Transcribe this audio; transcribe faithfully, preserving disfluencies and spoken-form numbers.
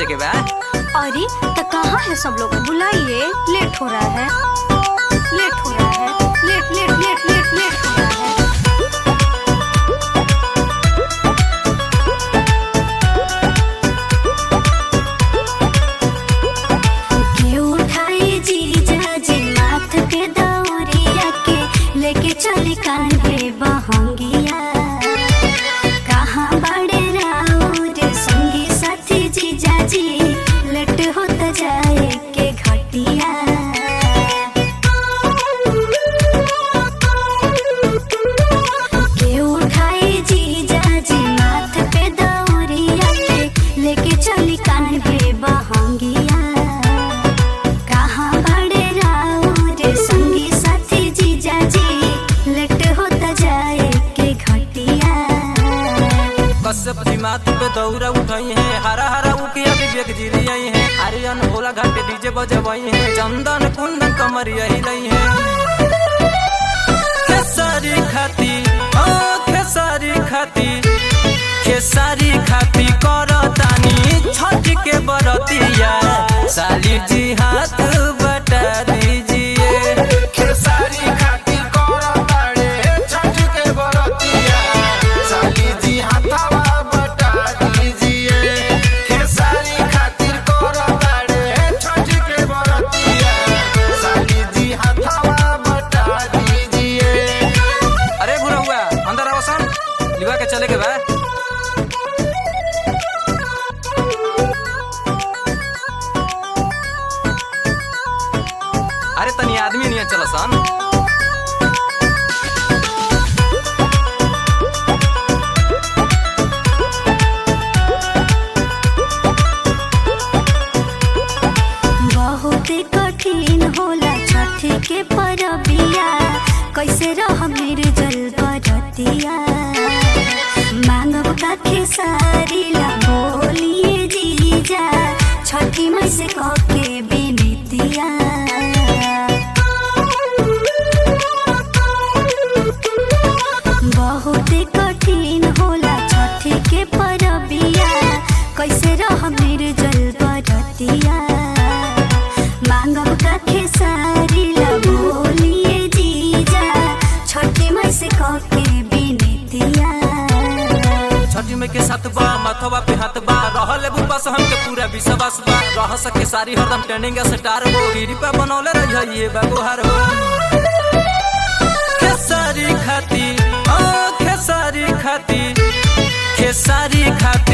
के बा। अरे तो कहाँ है सब लोग, बुलाइए, लेट हो रहा है, लेट हो रहा है, late late late late late हो रहा है। के उठाए जीजा जी माथ पे दौरिया के, लेके चले कान्हे बहंगिया। कहाँ बड़े राउर संगी साथी जीजा जी, लेट होता जाए के घटिया। के उठाए जीजा जी माथ पे दौरिया के, लेके चली कान्हे बहंगिया। कहाँ बड़े राउर संगी साथी जीजा जी, लेट होता जाए के घटिया। कश्यप जी माथ पे दौरा उठाई है, हरा हरा उकिया विवेक जी आई है। आर्यन भोला घाटे डीजे बजवाई है, चंदन कुंदन कमरिया हिलाई है। खेसारी खाती ओ खेसारी खाती खेसारी खाती करतानी छठ के बरतिया। साली जी हाथ बटा दीजिए। खेसारी खातिर करताड़े छठ के बरतिया, साली जी हाथवा बटा दीजिए। खेसारी खातिर करताड़े छठ के बरतिया, साली जी हाथवा बटा दीजिए। अरे बुरा हुआ अंदर आओ सन, लिवा के चले के बा। अरे तनी आदमी नहीं चलो सन। बहुत कठिन होला छठ के परबिया, कैसे रह मेरे जल बरतिया। मांगब का खेसारी ला बोलिए जीजा, छठी मई से कह के बिनतिया। बहुत कठिन होला छठ के परबिया, कैसे रह मेरे जल बरतिया। मांगब का खेसारी ला बोलिए जीजा, छठी मई से कह के बिनतिया। छठी में के साथ बा माथवा पे हाथ बा, रहले बुपास हमके पूरा विश्वास बा। रह सके सारी हरदम ट्रेंडिंग स्टार हो, रीडी पे बनौले रहिए बागोहार हो। खेसारी खाती ओ खेसारी खाती खेसारी खाती